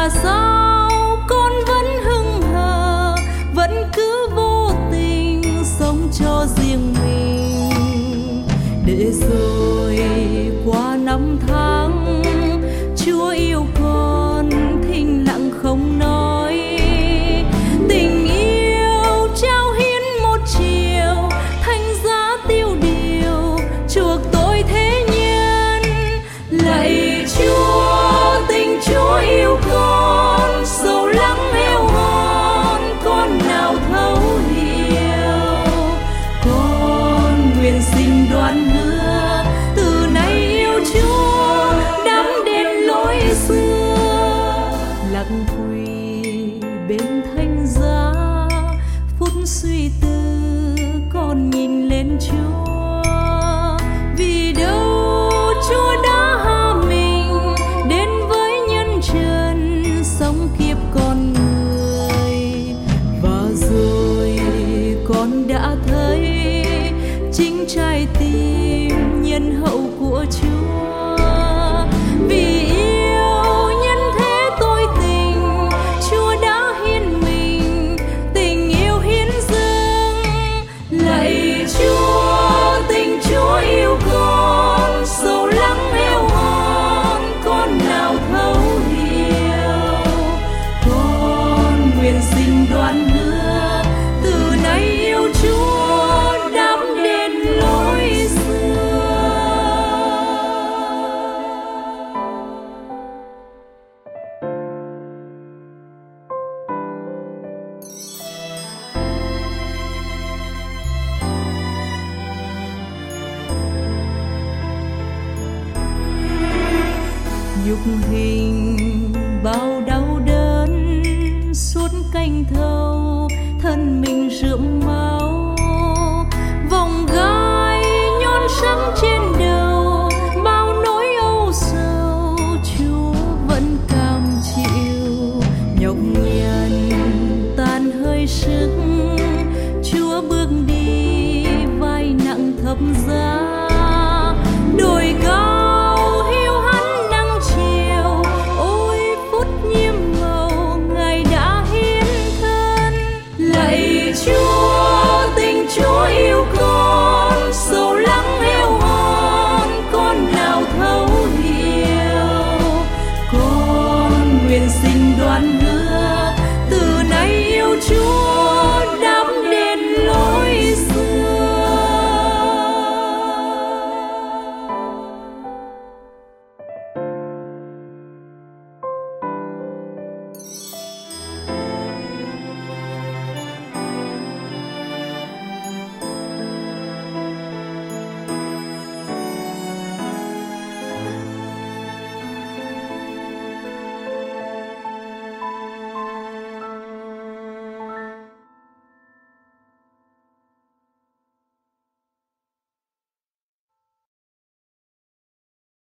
Mà sao con vẫn hững hờ, vẫn cứ vô tình sống cho riêng mình. Để rồi qua năm tháng, Chúa yêu con thinh lặng không nói. Tình yêu trao hiến một chiều, thành giá tiêu điều chuộc tội thế nhân. Lạy Chúa, tình Chúa yêu con sâu lắng eo hon, con nào thấu hiểu. Con nguyện xin đoán hứa, từ nay yêu Chúa đắm đến lối xưa. Lặng quỳ bên thánh giá, phút suy tư con nhìn lên Chúa. Vì đâu Chúa đã hạ mình đến với nhân trần, sống kiếp con người. Và rồi con đã thấy chính trái tim nhân hậu của Chúa. Vì yêu nhân thế tôi tình, Chúa đã hiến mình, tình yêu hiến dâng. Lạy Chúa, tình Chúa yêu con sâu lắng eo hon, con nào thấu hiểu. Con nguyện xin đoán hứa, từ nay yêu Chúa đắm đến lối xưa. Nhục hình bao đau đớn suốt canh thâu, thân mình rượm máu. Vòng gai nhon sắc trên đầu, bao nỗi âu sầu Chúa vẫn cam chịu. Nhọc nhằn tan hơi sức, Chúa bước đi vai nặng thập giá. Đồi cao hiu hắt nắng chiều, ôi phút nhiễm màu Ngài đã hiến thân. Lạy Chúa, tình Chúa yêu con sâu lắng eo hon, con nào thấu hiểu. Con nguyện xin đoán